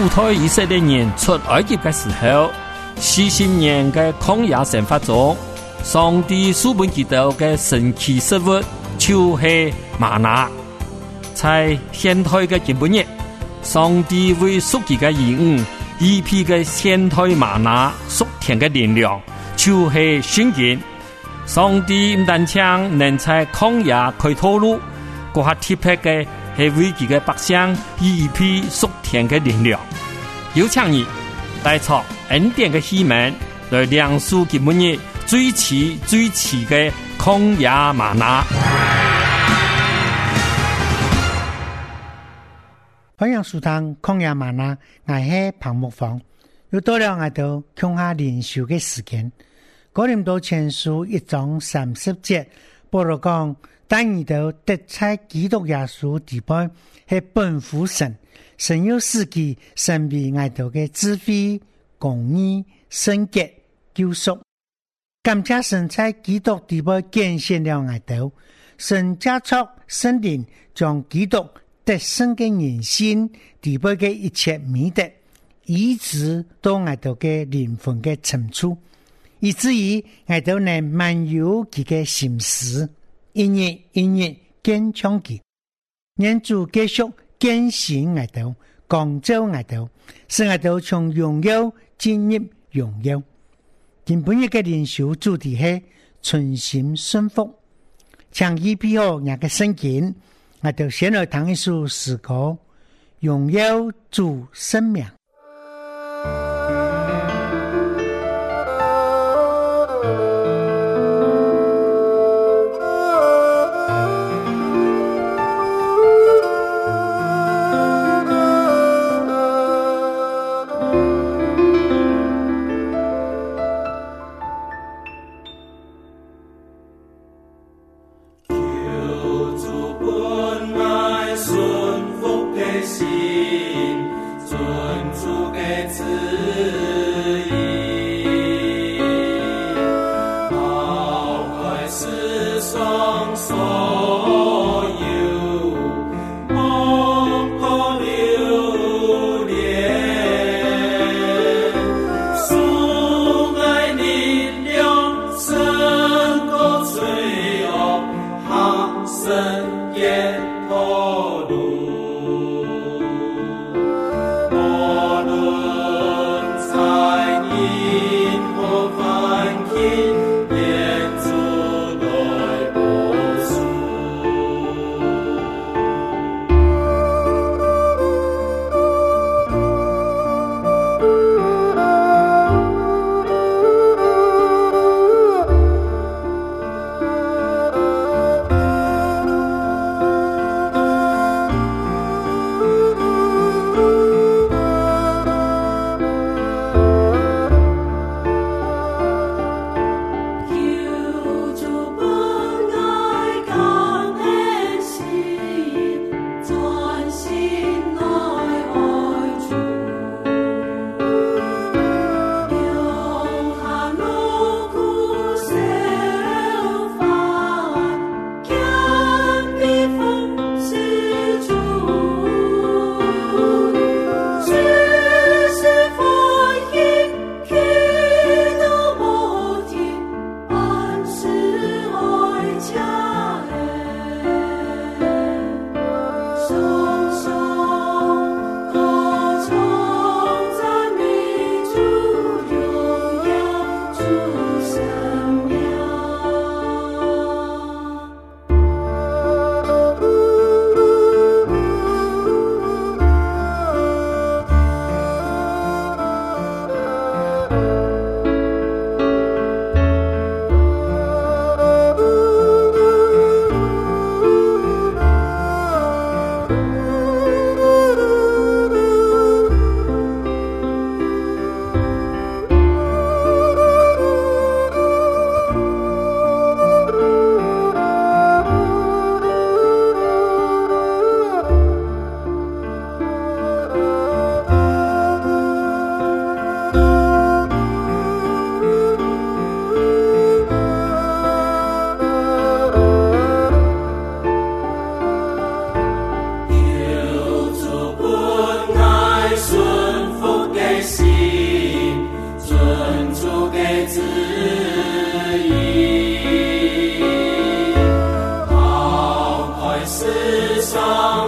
主推以色列人出埃及的时候，40年的曠野生活中，上帝赐给他們的神奇食物就是嗎哪。在現代的今日，上帝為屬佢嘅兒女預備嘅現代嗎哪屬天嘅力量，就是聖經。上帝唔單止能在曠野開道路，嗰下特別嘅係為佢嘅百姓預備屬天嘅力量。有請你帶出恩典嘅希望，來亮出今日最遲嘅曠野嗎哪。 歡迎收聽曠野嗎哪，我係彭木芳。又到了我哋共下靈修嘅時間。哥林多前書1章30節，保羅講：但你哋得在基督耶穌地位係本乎神，神有使佢成為我哋嘅智慧、公義、聖潔、救贖。感謝神在基督地位顯現了我哋，神加速聖靈將基督得勝嘅人心地位嘅一切美德，以致到我哋嘅靈魂嘅深處，以至於我哋能漫遊佢嘅心思，一日堅強佢。願主繼續堅信我哋，光照我哋，使我哋從榮耀進入榮耀。今本日嘅靈修主題係存心順服，請依憑我嘅聖經。我哋先來談一首詩歌，榮耀主生命。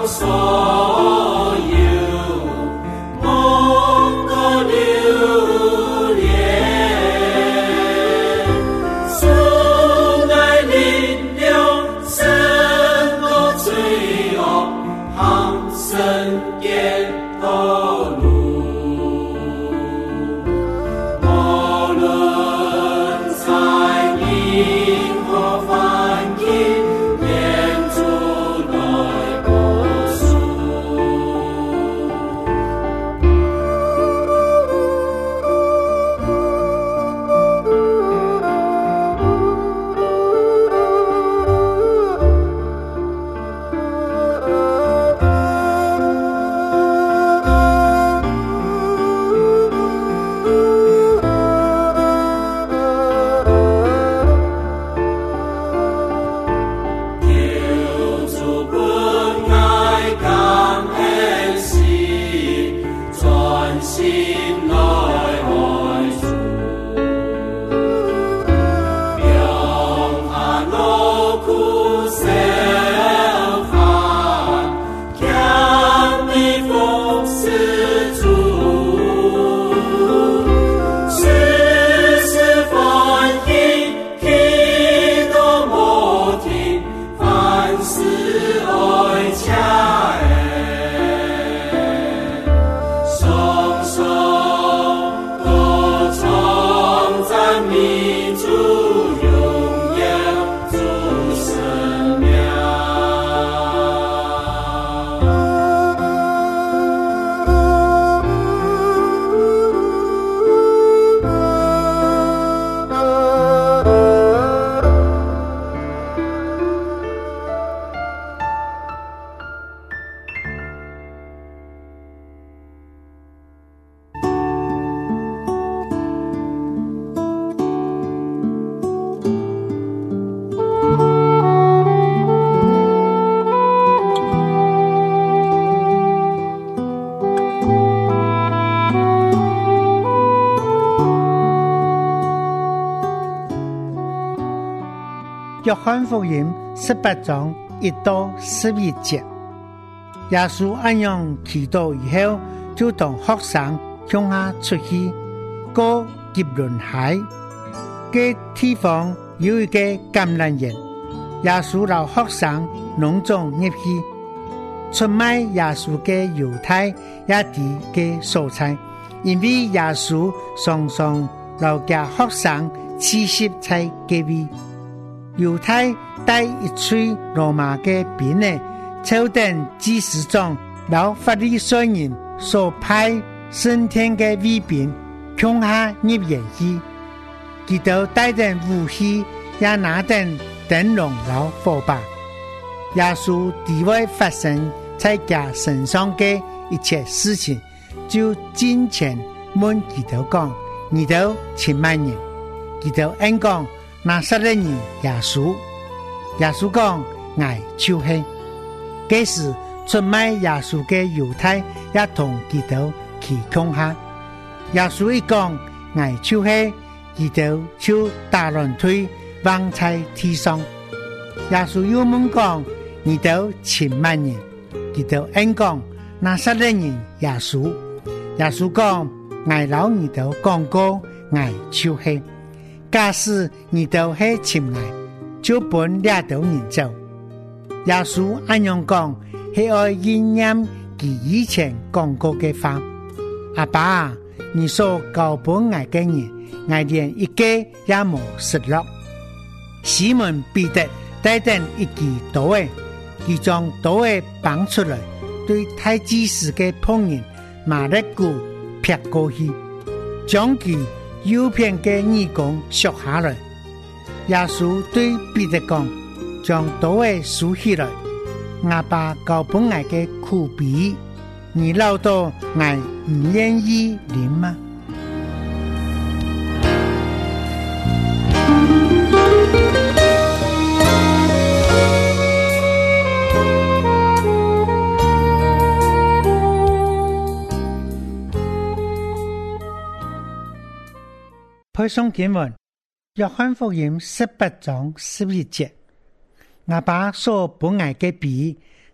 約翰福音18章1到11節，耶穌按樣祈禱以後，就同學生向下出去，過汲淪海。嘅地方有一個橄欖園，耶穌讓學生攏總入去，出賣耶穌嘅猶太也啲嘅蔬菜，因為耶穌常常留給學生吃食在隔壁。猶太帶一吹羅馬嘅兵呢，朝廷祭司長老法利賽人所派升天嘅衛兵向下入園去，佢哋帶定武器，也拿定燈籠老火把。耶穌地位發生在佢身上嘅一切事情，就進前問佢哋講：你哋千萬人？佢哋應講：拿撒勒人耶穌。耶穌講：我就是。這時出賣耶穌嘅猶太也同佢哋去恐嚇。耶穌一講：我就是，佢哋就打亂腿放在地上。耶穌又問講：你哋千萬人？佢哋應講：拿撒勒人耶穌。耶穌講：我老你哋講過，我就是。假使你都係親愛，就本掠到人走。耶穌按樣講，係愛應驗佢以前講過嘅話。阿爸，你所交本我嘅人，我連一個也冇失落。西門彼得帶定一支刀，佢將刀綁出來，對太祭司嘅僕人馬勒古劈過去，將佢右邊嘅耳弓削下來。耶穌對彼得講：將刀豎起來，我把交本我嘅苦比，你老到我唔願意領嗎？配送經文：約翰福音18章11節。我把所本愛嘅比，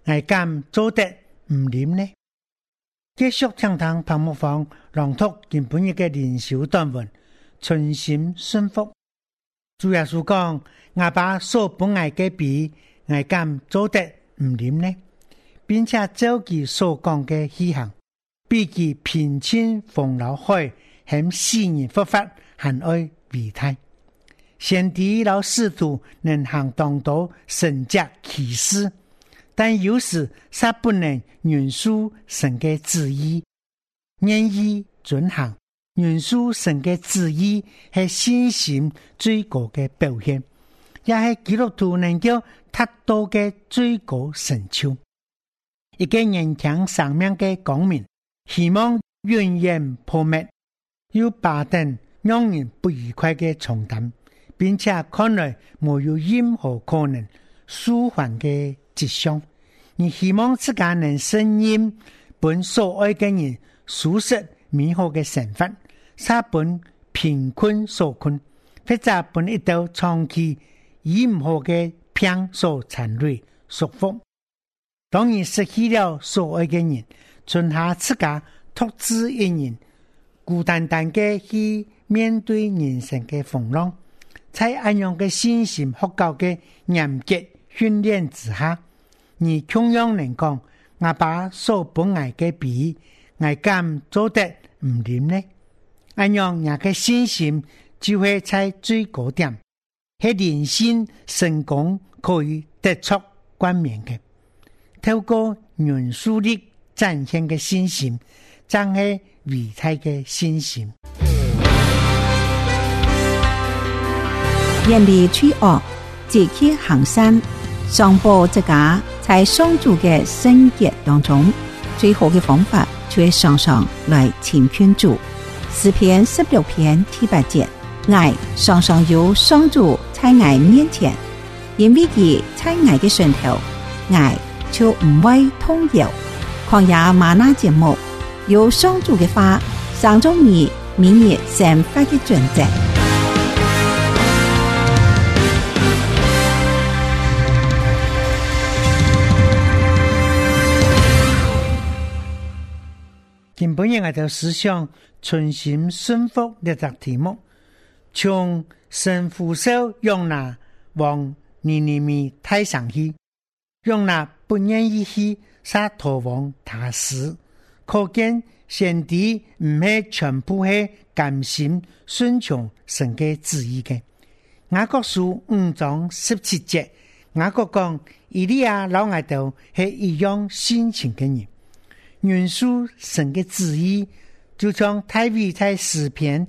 我敢做得唔啉呢？繼續聽堂彭木房朗讀今本日嘅靈修短文，存心順服。主耶穌講：我把所本愛嘅比，我敢做得唔啉呢？並且照佢所講嘅去行，比佢平靜風流海，向世人佛法，還愛為大。先知老使徒能行當到神蹟奇事，但有時卻不能認輸神嘅旨意，願意遵行認輸神嘅旨意係信心最高嘅表現，也係基督徒能夠達到嘅最高成就。一個人強生命嘅光明，希望永遠破滅，要把等讓人不愉快嘅重擔，並且看來沒有任何可能舒緩嘅跡象。你希望自己能勝任本所愛嘅人舒適美好嘅生活，使本貧困所困，或者本一道長期任何嘅病所纏累束縛。當你失去了所愛嘅人，剩下自己獨自一人，孤單單嘅去面對人生嘅風浪，在這樣嘅信心學教嘅嚴格訓練之下，你同樣能講：我把所本愛嘅比，我敢做得唔啉呢？這樣人嘅信心就會在最高點，係人生成功可以得出冠冕嘅。透過元素力展現嘅信心，真係偉大嘅信心。 遠離罪惡，積極行善，上報這家在上主嘅聖潔當中，最好嘅方法就係常常來親近主。詩篇16篇第8節，我常常有上主在我面前，因為佢在我嘅上頭，我就唔會動搖。曠野嗎哪節目有上主嘅話，上中你明日生活嘅準則。 今本日我就思想存心順服呢個題目，從神呼召約拿往尼尼微太上去，約拿不願意去，撒逃往他施，可見先知唔係全部係甘心順從神嘅旨意嘅。雅各書5章17節，雅各講以利亞老外頭係一樣性情嘅人，原屬神嘅旨意，就像大衛在詩篇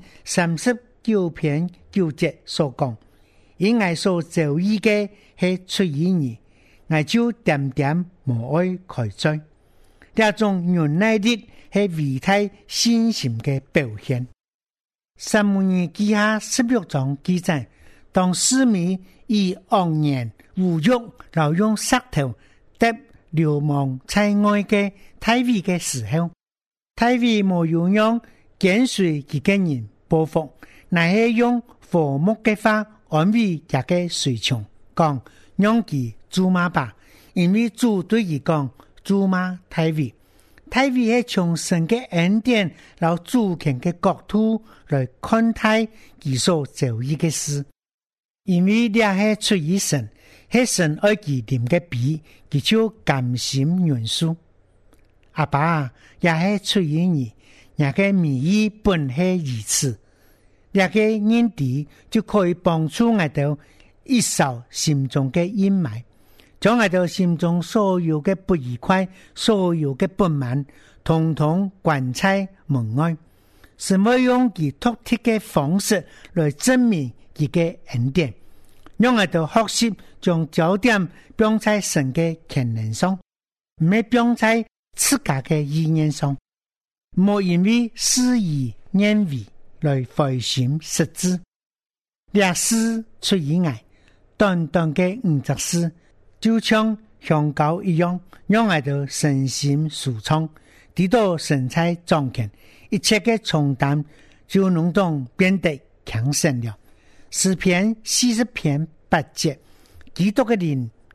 39篇9節所講：因我所造意嘅係出於你，我就點點無愛開罪。這種忍耐力係偉大信心嘅表現。撒母耳記下16章記載，當示每以昂言侮辱，然後用石頭揼流氓在外嘅大衛嘅時候，大衛冇用跟隨佢嘅人報復，乃係用和睦嘅話安慰佢嘅隨從，講讓佢咒罵吧，因為主對佢講咒罵大衛。大衛係從神嘅恩典然後主權嘅角度來看待佢所做嘅事，因為呢係出於神，係神愛佢點嘅比，佢就甘心認輸。阿爸也係出於你，也嘅名義本係如此，也嘅認知就可以幫助我哋一掃心中嘅陰霾，將我哋心中所有嘅不愉快、所有嘅不滿，統統關在門外。什麼用佢獨特嘅方式來證明佢嘅恩典，讓我哋學習將焦點放在神嘅權能上，唔係放在自家嘅意念上，莫因為事與願違來灰心失志。歷史出於愛，短短嘅50事，就像香膏一樣，讓我哋身心舒暢，得到神采掌權，一切嘅重擔就能當變得輕省了。詩篇40篇8節，基督嘅靈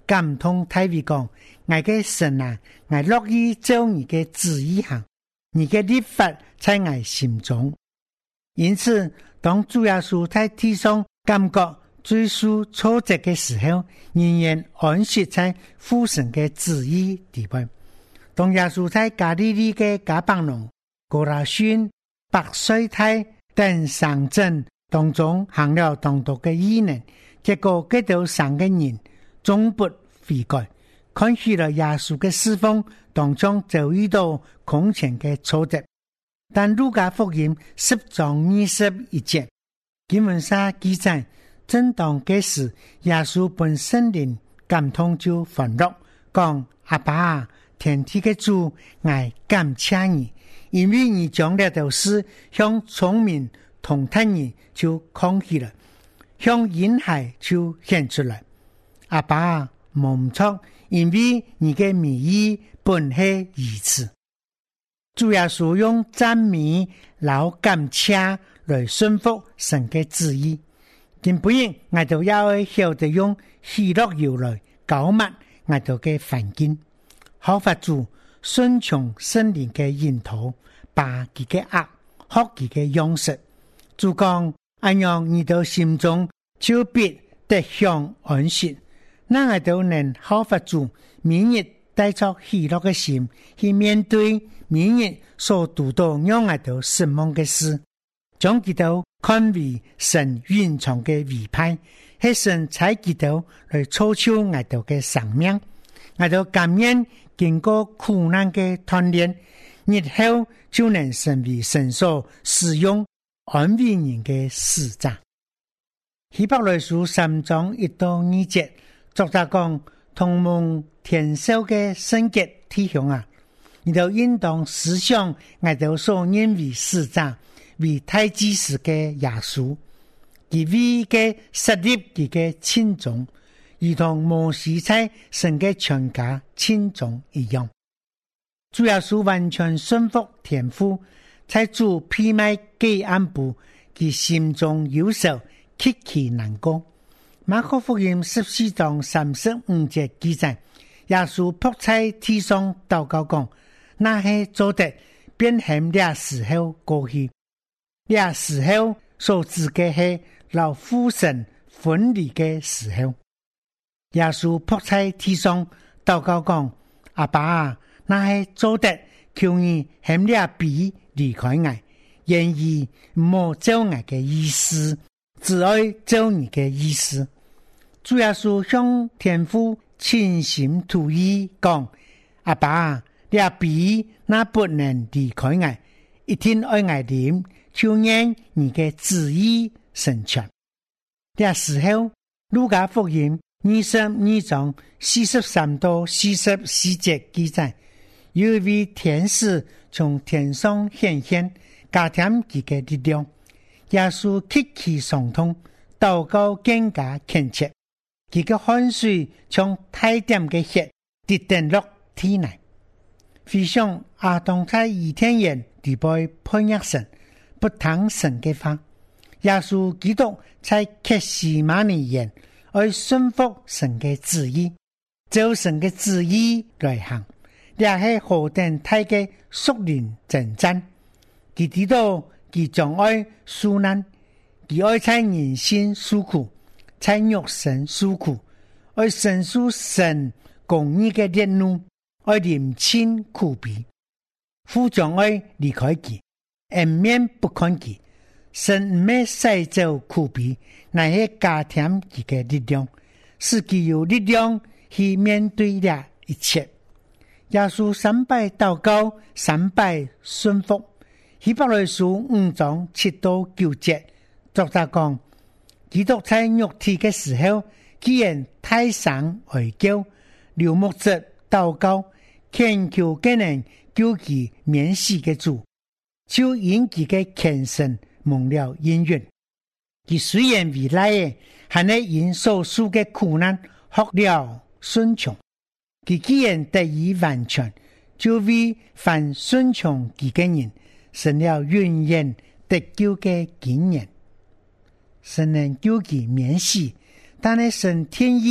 感通大衛講：我嘅神啊，我樂意照你嘅旨意行，你嘅律法在我心中。因此，當主耶穌在地上感覺最受挫折嘅時候，仍然安息在父神嘅旨意地位。當耶穌在加利利嘅迦百農、哥拉汛、伯賽大等城鎮當中行了當道嘅異能，結果嗰度上嘅人終不悔改，看起了耶穌嘅侍奉當中就遇到空前嘅挫折。但路加福音10章21節經文上記載，正當這時，耶穌本聖靈感動就歡樂，講：阿爸啊，天地嘅主，我感謝你，因為你將這道事向聰明通達人就抗起了，向嬰孩就顯出來。阿爸啊，冇錯，因為你嘅名義本係如此。主耶穌用讚美老感謝來順服神嘅旨意，今不然我哋要曉得用喜樂油來搞抹我哋嘅環境，好法主順從聖靈嘅引導，把佢嘅惡學佢嘅樣式。主講：按樣你哋心中就必得享安息，那我哋能好法主每日帶着喜樂嘅心去面對每日所讀到讓我哋失望嘅事，將佢哋看為神隱藏嘅委派，係神採佢哋來操守我哋嘅生命。我哋甘願經過苦難嘅鍛鍊，日後就能成為神所使用安慰人嘅使者。希伯來書3章1到2節，作者講：同蒙天授嘅聖潔弟兄啊，你就應當思想我哋所認為使者為大祭司嘅耶穌，佢為嘅設立佢嘅親種，如同摩西在神嘅全家親種一樣。主耶穌完全順服天父，在主披賣給暗部，佢心中憂愁，極其難過。馬可福音14章35節記載，耶穌仆在地上禱告講：那些做得便向這時候過去，這時候所指嘅係老父神分離嘅時候。耶穌仆在地上禱告講：阿爸啊，那些做得求你向這彼離開我，願意莫照我嘅意思，只愛照你嘅意思。主耶穌向天父傾心吐意講：阿爸啊，這彼那不能離開我，一定愛我念，就願你嘅旨意成全。這時候，路加福音22章43到44節記載，有一位天使從天上顯現，加添佢嘅力量。耶穌極其傷痛，禱告更加懇切，佢嘅汗水從大點嘅血滴定落地內。回想亞當在伊甸園地背叛逆神，不聽神嘅話，耶穌基督在客西馬尼園愛順服神嘅旨意，照神嘅旨意來行，這係何等大嘅屬靈征戰。佢知道佢將愛受難，佢愛在人心受苦，在肉身受苦，愛承受神公義嘅烈怒，愛臨親苦悲，父將愛離開佢，掩面不看佢。神唔係使走苦悲，乃係加添佢嘅力量，使佢有力量去面對了一切。耶穌3拜禱告，3拜順服。希伯來書5章7到9節，作者講：基督在肉體嘅時候，既然太上哀叫，流目汁禱告，懇求嘅人救佢免死嘅主，就因佢嘅虔誠蒙了應允。佢雖然未來嘅，還係因所受嘅苦難學了順從。佢既然得以完全，就為凡順從佢嘅人，成了永遠得救嘅經驗。神能救佢免死，但係神天意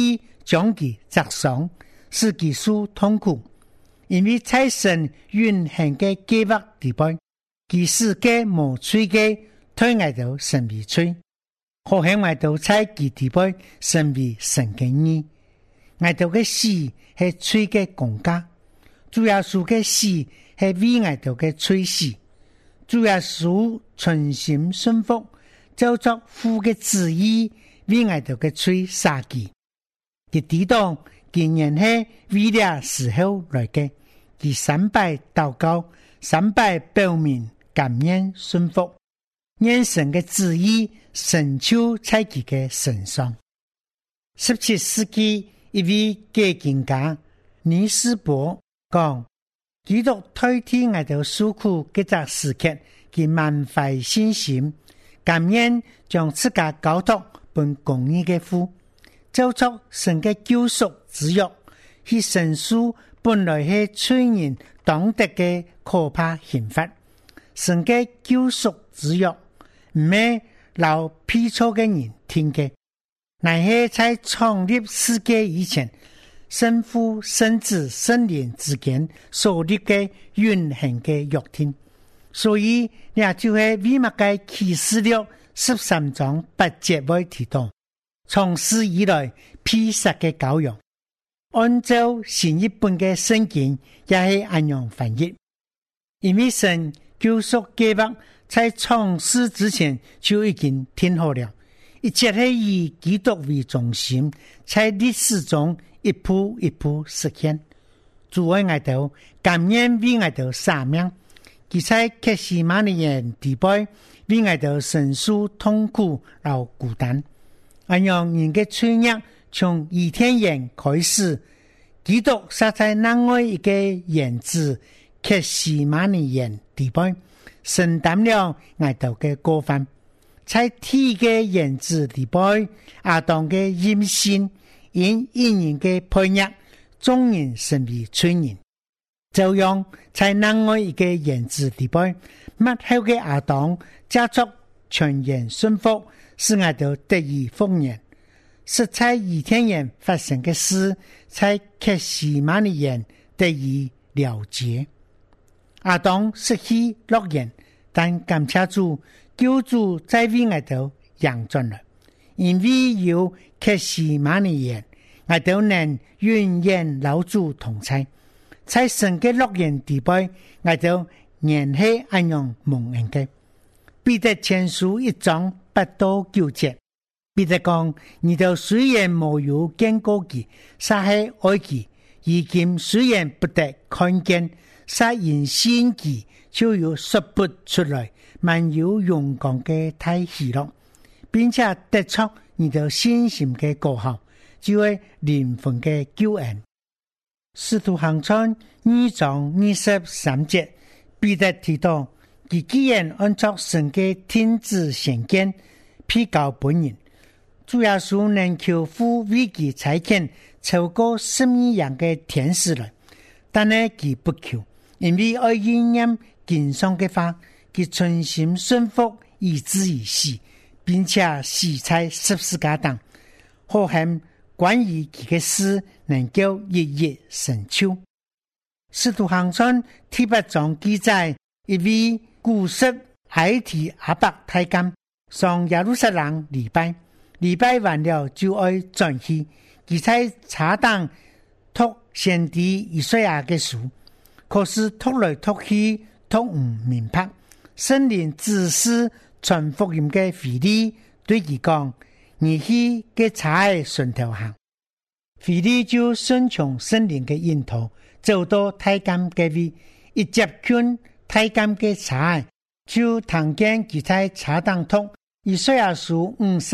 將其砸傷，使其受痛苦。因為在神運行嘅計劃地步，其世界無罪嘅推愛到神為罪，好向愛到在其地步神為神嘅義。愛到嘅死係罪嘅公價，主耶穌嘅死係為愛到嘅罪死。主耶穌存心順服，照作父嘅旨意，為愛到嘅罪殺佢。佢知道竟然係為了時候來嘅，佢3拜禱告，3拜表明感恩順服，願神嘅旨意成就在佢嘅身上。17世紀一位解經家尼斯伯講，基督代替我哋受苦嘅這時刻，佢滿懷信心，感恩將自家交託本公義嘅父，照作神嘅救贖之約，去承受本來係罪人當得嘅可怕刑罰。神嘅救贖之約唔係留批錯嘅人聽嘅，乃係在創立世界以前，聖父、聖子、聖靈之間所立嘅運行嘅約定。所以也就係為乜嘅啟示錄13章8節會提到，從始以來披殺嘅羔羊。按照新譯本嘅聖經也係按樣翻譯，因為神救贖計劃在創世之前就已經定好了，一切係以基督為中心，在歷史中一步一步實現。主愛我哋感恩為我哋捨命，佢在客西馬尼園地步為我哋承受痛苦和孤單，按樣人嘅罪孽從伊甸園開始，基督殺在另外一個園子客西馬尼園地步，承擔了我哋嘅過犯。在第一個園子地步，亞當嘅淫行因一人嘅叛逆，眾人成為罪人。就用在另外一個園子地步，末後嘅亞當加速全然順服，使我哋得以豐年。是在伊甸園發生嘅事，在客西馬尼園得以了結。亞當失去樂園，但感謝主，救主在為我哋揚轉了，因為有客西馬尼園，我哋能永遠老主同在。在神嘅樂園地步，我哋仍係按樣蒙恩嘅。彼得前書1章8到9節，彼得講：你哋雖然沒有見過佢，撒係愛佢；如今雖然不得看見，撒因信佢，就有說不出來滿有榮光嘅大喜樂，並且得出你哋信心嘅果效，就係靈魂嘅救恩。使徒行傳2章23節，彼得提到，佢既然按照神嘅天旨顯見，披告本人，主耶穌能求父為佢差遣超過12樣嘅天使來，但係佢不求，因為愛應驗經上嘅話，佢存心順服以至於死，並且死在十字架上，好幸關於佢嘅事能夠一一成就。使徒行傳第8章記載，一位古實埃提阿伯太監上耶路撒冷禮拜完了就愛轉去，佢在查當讀先知以賽亞嘅書，可是讀來讀去讀唔明白。聖靈指示傳福音嘅腓利對佢講：你去嘅查喺順頭行。腓利就順從聖靈嘅引導，走到太監嘅位，一接近太監嘅查，就聽見佢在查當讀以賽亞書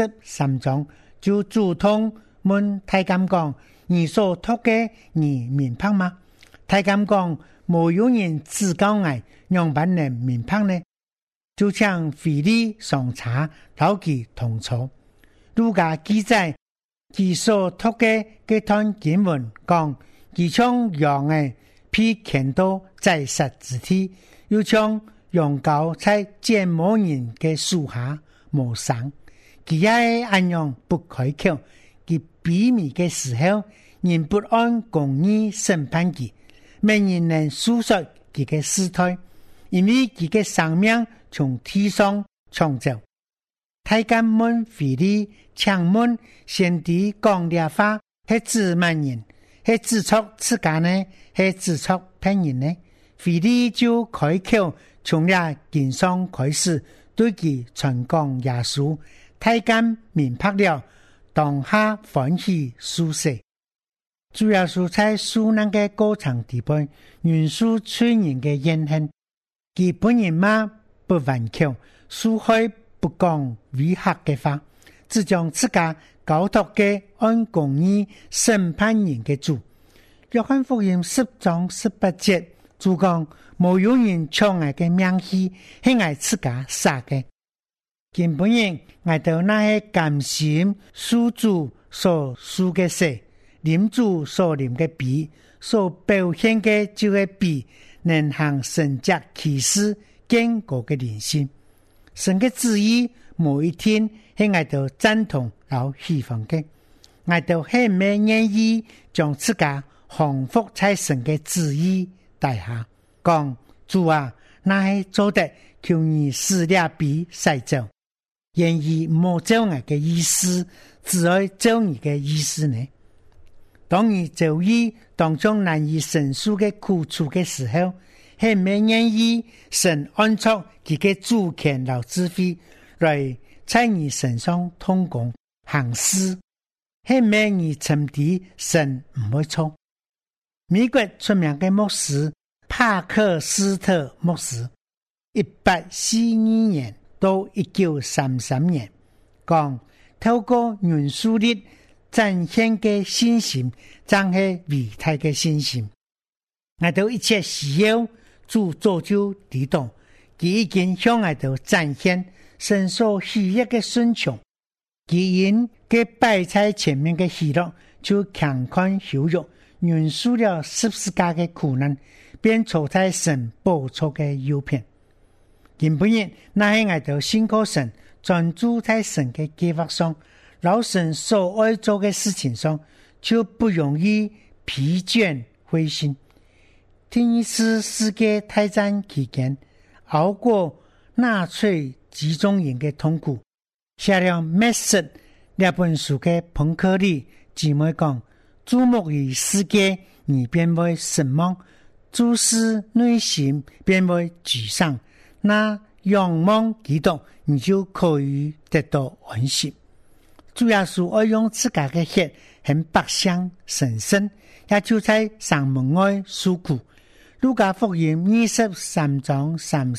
53章，就主動問太監講：你所讀嘅你明白嗎？太監講：沒有人指教我，讓別人明白呢？就請腓利上查，討佢同坐。路加記載，佢所讀嘅這段經文講，佢將羊嘅披牽到宰殺之地，又將羊羔在剪磨人嘅樹下磨生。佢也按樣不開口， 其卑微的時候，人不按公義審判佢，沒人能訴說佢嘅事態，因為佢嘅生命從天上創造。太監問腓利，請問先知講嘅話係指乜人？係指出自家呢？係指出別人呢？腓利就開口，從了經上開始對佢傳講耶穌。太監明白了，當下歡喜舒適。主要是在受難嘅過程地盤，元素全人嘅言行，佢本人嘛不頑強，說開不講違和嘅話，只將自家交託嘅按公義審判人嘅主。約翰福音10章18節，主講無有人搶我嘅命氣，係我自家殺嘅。根本人我到那些甘心屬主所屬嘅事，領主所領嘅比，所表現嘅就係比能行神蹟奇事堅固嘅人心。神嘅旨意每一天係我到贊同有希望嘅，我到係咩願意將自家降服在神嘅旨意底下，講主啊，那係做得求你使了比使做。願意冇照我嘅意思，只愛照你嘅意思呢？當你遭遇當中難以承受嘅苦楚嘅時候，係咪願意神安插佢嘅主權和智慧來在你身上通工行事？係咪你沉澱神唔會錯？美國出名嘅牧師帕克斯特牧師，1842年到1933年，講透過元素力展現嘅信心，真係偉大嘅信心。我哋一切需要主早就知道，佢已經向我哋展現神所喜悅嘅順從。佢因佢擺在前面嘅喜樂，就強看羞辱，忍受了十字架嘅苦難，便坐在神寶座嘅右邊。根本人那係我哋信靠神，專注在神嘅計劃上，老神所愛做嘅事情上，就不容易疲倦灰心。第一次世界大戰期間，熬過納粹集中營嘅痛苦，寫了《滅世》這本書嘅彭克利姊妹講，注目於世界，你便會失望；注視內心，便會沮喪。那仰望基督，你就可以得到安息。主要是愛用自家的血，很百姓神聖，也就在上門外受苦。路加福音23章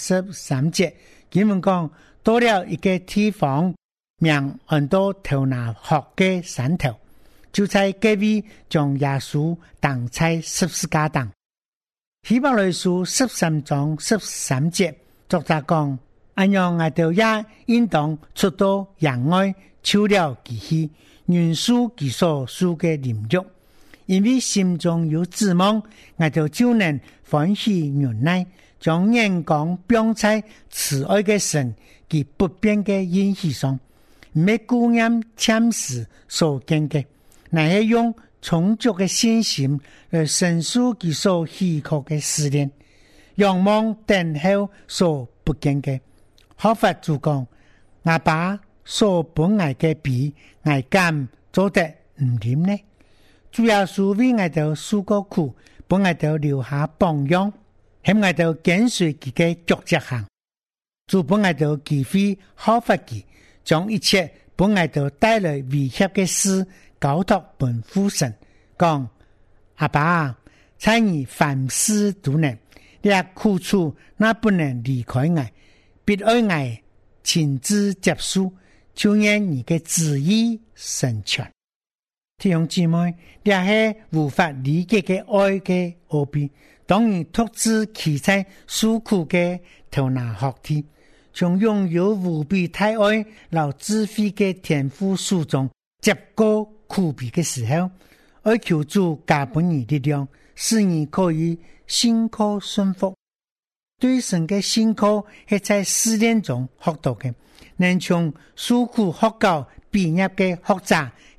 33節，經文講，到了一個地方，名很多頭拿學的山頭，就在隔壁將耶穌當在十字架上。希伯來書13章13節，作者講，按樣我哋也應當出到人外，抽了其氣，原屬其所屬嘅靈肉，因為心中有指望，我哋就能歡喜忍耐，將眼光放在慈愛嘅神及不變嘅應許上，唔係顧念暫時所見嘅，乃係用充足嘅信心來承受其所許可嘅試煉，仰望等候所不見嘅。學法主講，我把所本來嘅比我敢做得唔掂呢？主要是為我哋受過苦，幫我哋留下榜樣，喺我哋跟隨佢嘅腳跡行，主幫我哋機會學法佢，將一切幫我哋帶來威脅嘅事交託本父神，講阿爸，在你凡事都能，你苦楚那不能離開我，必愛我親自接受，就願你嘅旨意成全。弟兄姊妹，這是無法理解嘅愛嘅奧秘，當然獨自企在受苦嘅頭拿學體，從擁有無比大愛老智慧嘅天賦書中接過苦逼嘅時候，愛求主加本你力量，使你可以信靠順服。對神嘅信靠係在試煉中學到嘅，能從受苦學校畢業嘅學者係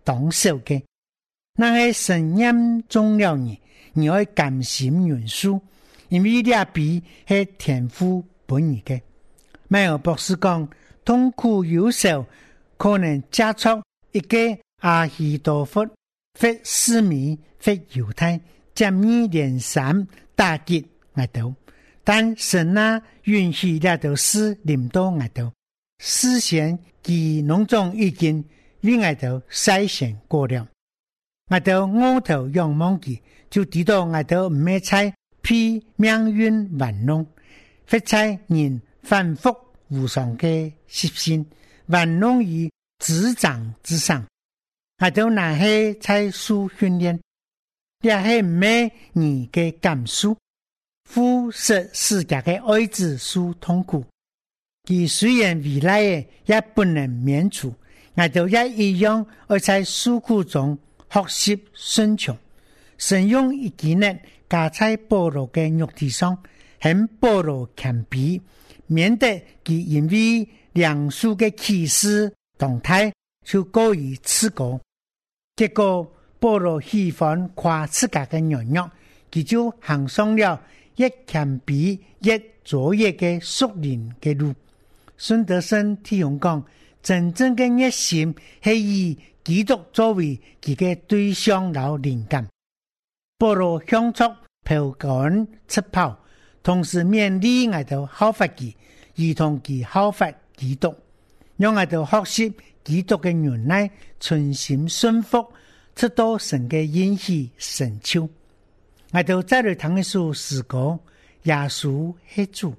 当守嘅。那些神验中了你要甘心认输，因为呢笔是天父本意嘅。迈尔博士讲，痛苦有时可能加速一个阿希多夫或斯米或犹太接二连三打击我哋，但神允许呢度事临到我哋，事先其农种已经为我哋筛选过了。我哋我頭仰望佢，就知道我哋唔係在被命運玩弄，或在人反覆無常嘅習性玩弄於指掌之上。我哋那係在受訓練，也係唔係你嘅感受，忽視世界嘅愛子受痛苦。佢雖然未來嘅也不能免除，我哋也一樣而在受苦中學習順從，神用一技能加在保羅嘅肉體上，向保羅謙卑，免得佢因為良數嘅啟示動態就過於自高。結果保羅喜歡誇自家嘅軟弱，佢就行上了越謙卑越卓越嘅屬靈嘅路。孫德生弟兄講，真正嘅熱心係以基督作為佢嘅對象和靈感。保羅向出拋竿出炮，同時勉勵我哋效法佢，如同佢效法基督，讓我哋學習基督嘅忍耐，存心順服，直到神嘅應許成就。我哋再嚟聽一首詩歌，耶穌係主。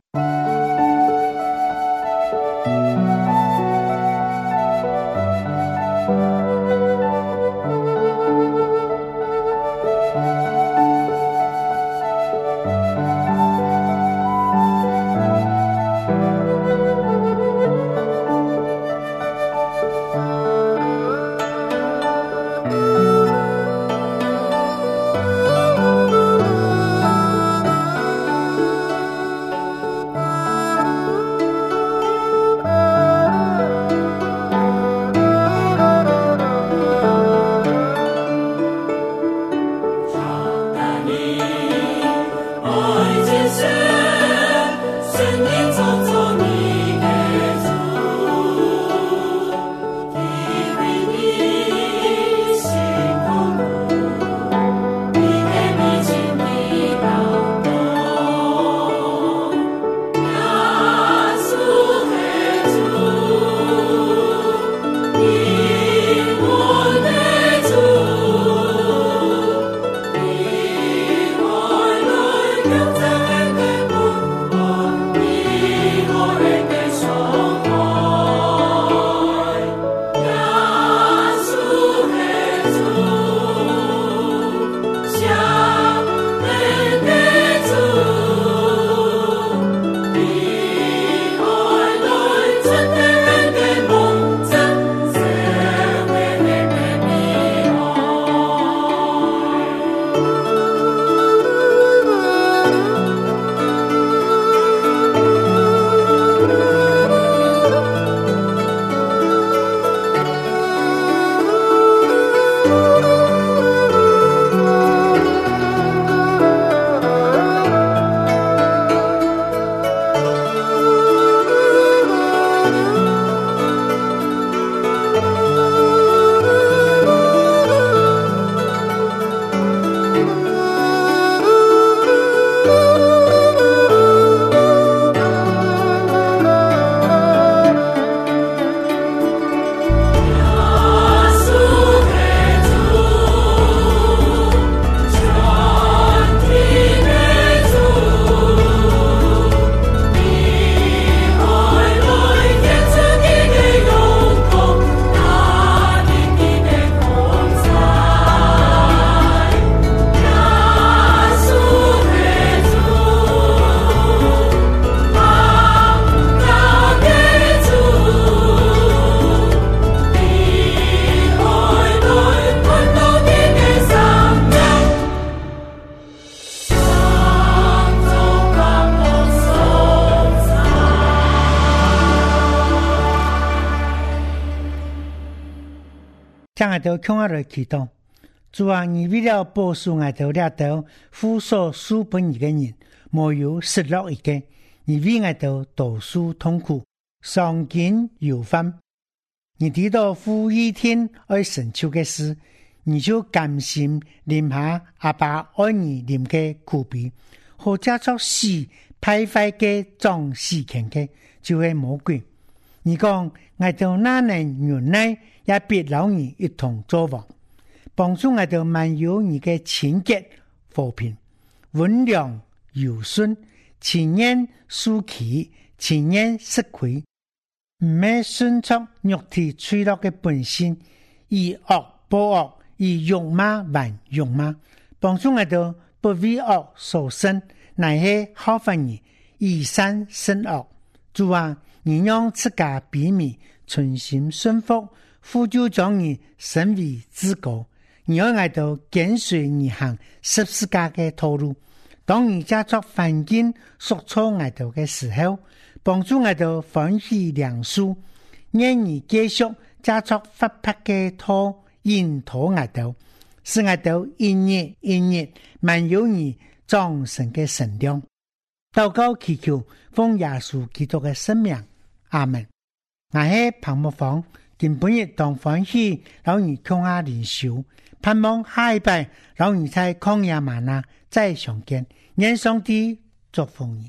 向我哋向我哋祈禱，主啊，你為了保守我哋掠到富所書本嘅人，沒有失落一個，你為我哋導數痛苦，喪盡憂患。你提到富一天愛成就嘅事，你就甘心淋下阿爸愛你淋嘅苦悲，或者作死敗壞嘅壯死權嘅，就係魔鬼。你講我哋哪能忍耐，也必老你一同作王，幫助我哋滿有你嘅清潔和平，溫良柔順，勤言舒氣，勤言實虧，唔係順從肉體脆弱嘅本性，以惡報惡，以辱罵還辱罵，幫助我哋不為惡所勝，乃係好反而以善勝惡。主啊，你讓自家卑微，存心順服，父就將你升為至高。你要愛到跟隨你行十字架嘅道路。當你家作環境所錯愛到嘅時候，幫助愛到歡喜良書，願你繼續家作發拍嘅托引導愛到，使愛到一日一日滿有你壯盛嘅神量。禱告祈求，奉耶穌基督嘅聖名，阿門。我係彭木芳，今本日當歡喜老你共下靈修，盼望下一拜老你在曠野嗎哪再相見，願上帝祝福你。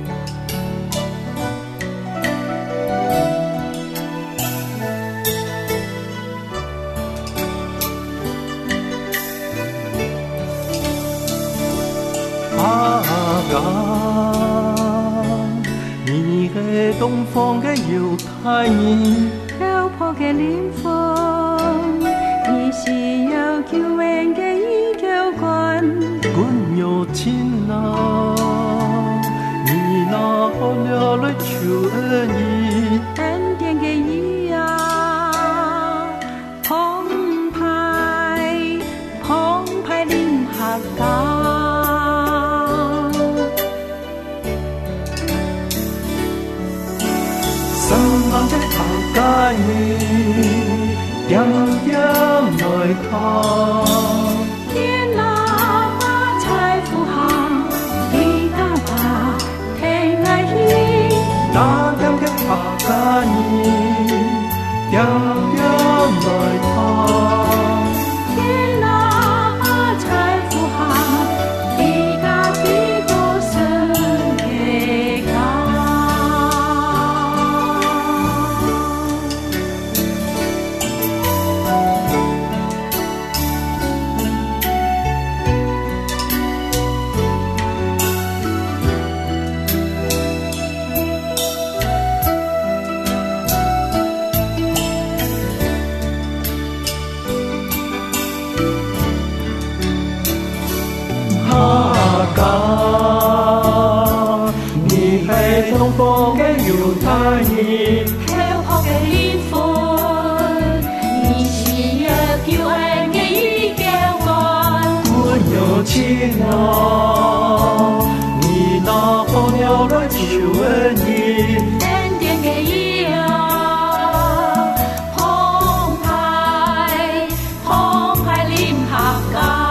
你係東方嘅猶太人， 漂泊嘅靈魂，你是有救恩嘅依靠關， 管有情郎，你那好了來求恩義， 恩典嘅義啊，澎湃臨下港。 帶你點點來看， 天哪把財富行，你大把聽愛意， 那點點下帶你點點來看， 天哪把財富行，你家的多神嘅家。 東方嘅猶太人， 漂泊嘅靈魂，你是有救恩嘅依靠關， 管有情郎，你那好了來求恩義， 恩典嘅義啊，澎湃臨下港。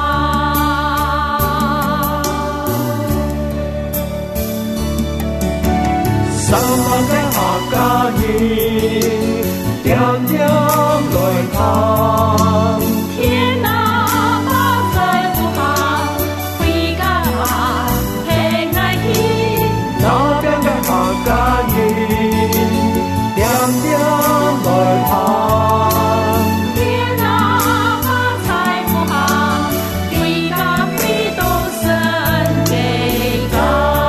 三萬嘅客家人，點點來看， 天哪把財富行，回家聽愛意， 那邊嘅客家人，點點來看， 天哪把財富行，回家回到神嘅家。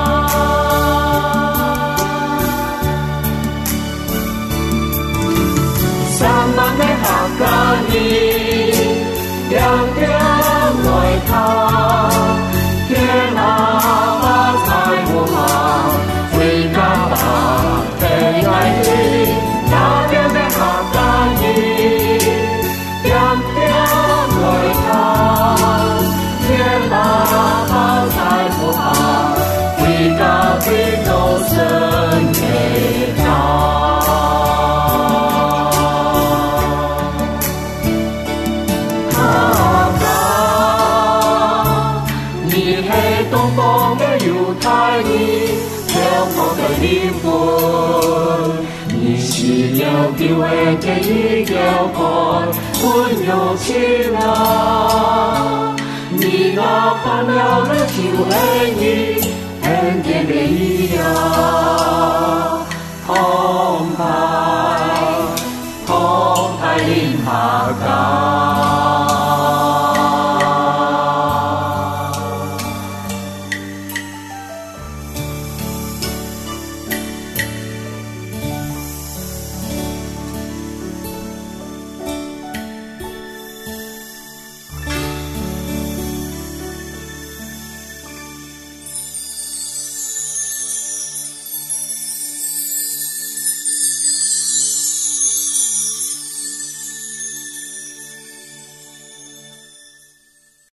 家人點點來看，天哪把財富行，回家吧聽愛意，那邊嘅客家人點點來看，天哪把財富行，回家回到神嘅家。 你，向我的灵魂，你是了救恩的一条河，温柔起来。你那换了的救恩你，恩典的一样，澎湃，澎湃临海港。